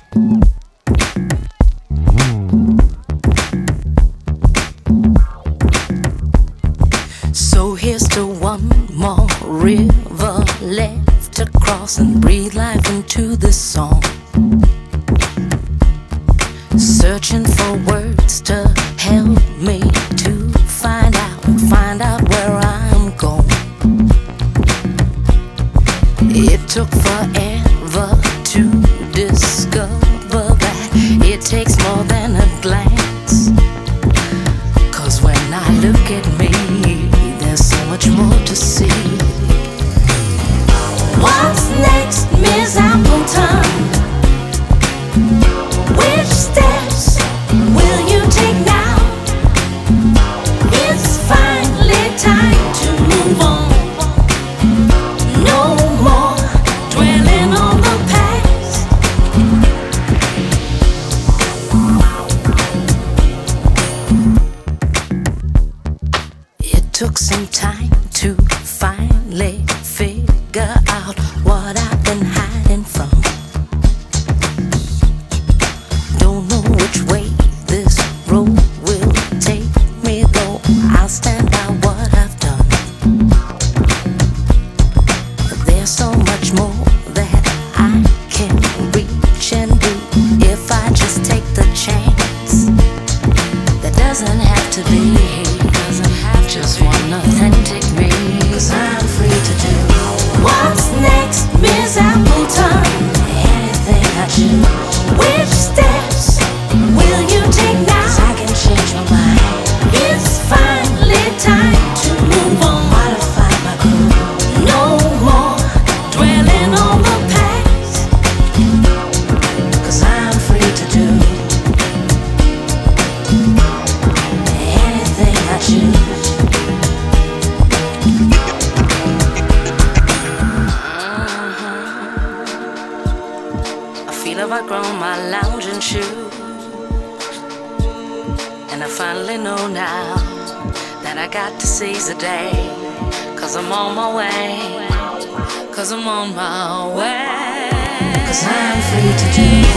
So here's to one more river left to cross and breathe life into this song. Searching for words to help me to find out where I'm going. It took forever to discover that it takes more than a glance. 'Cause when I look at me, there's so much more to see. What's next, Miss Appleton? Which steps will you take now? It's finally time to move on. No more dwelling on the past. It took some time to finally figure out what I've been hiding from. Don't know which way this road will take me, though I'll stand by what I've done. There's so much more that I can reach and do if I just take the chance. That doesn't have to be just one authentic me. 'Cause I'm free to do what's next, Miss Appleton. Anything I choose. Which steps will you take now? 'Cause I can change my mind. It's finally time to move on. Modify my groove. No more dwelling on the past. 'Cause I'm free to do anything I choose. I feel I've outgrown my lounging shoes, and I finally know now that I got to seize the day. 'Cause I'm on my way. 'Cause I'm on my way. 'Cause I'm free to do